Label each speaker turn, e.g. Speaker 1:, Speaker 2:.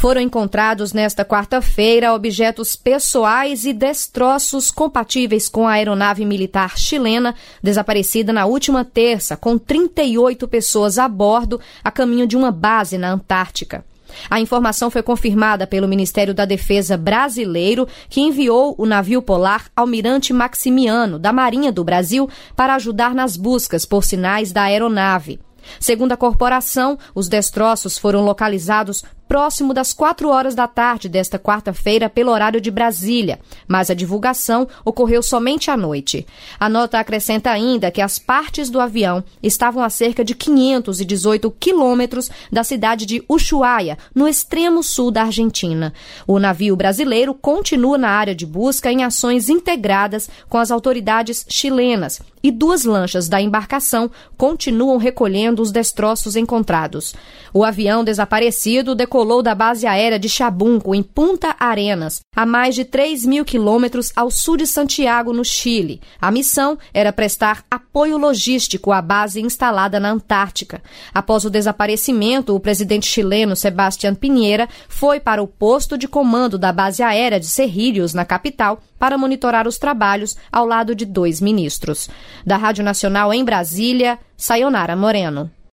Speaker 1: Foram encontrados nesta quarta-feira objetos pessoais e destroços compatíveis com a aeronave militar chilena, desaparecida na última terça, com 38 pessoas a bordo, a caminho de uma base na Antártica. A informação foi confirmada pelo Ministério da Defesa brasileiro, que enviou o navio polar Almirante Maximiano, da Marinha do Brasil, para ajudar nas buscas por sinais da aeronave. Segundo a corporação, os destroços foram localizados próximo das 4 horas da tarde desta quarta-feira pelo horário de Brasília, mas a divulgação ocorreu somente à noite. A nota acrescenta ainda que as partes do avião estavam a cerca de 518 quilômetros da cidade de Ushuaia, no extremo sul da Argentina. O navio brasileiro continua na área de busca em ações integradas com as autoridades chilenas e 2 lanchas da embarcação continuam recolhendo os destroços encontrados. O avião desaparecido decolou da base aérea de Chabunco, em Punta Arenas, a mais de 3.000 quilômetros ao sul de Santiago, no Chile. A missão era prestar apoio logístico à base instalada na Antártica. Após o desaparecimento, o presidente chileno Sebastián Piñera foi para o posto de comando da base aérea de Cerrillos, na capital, para monitorar os trabalhos ao lado de 2 ministros. Da Rádio Nacional em Brasília, Sayonara Moreno.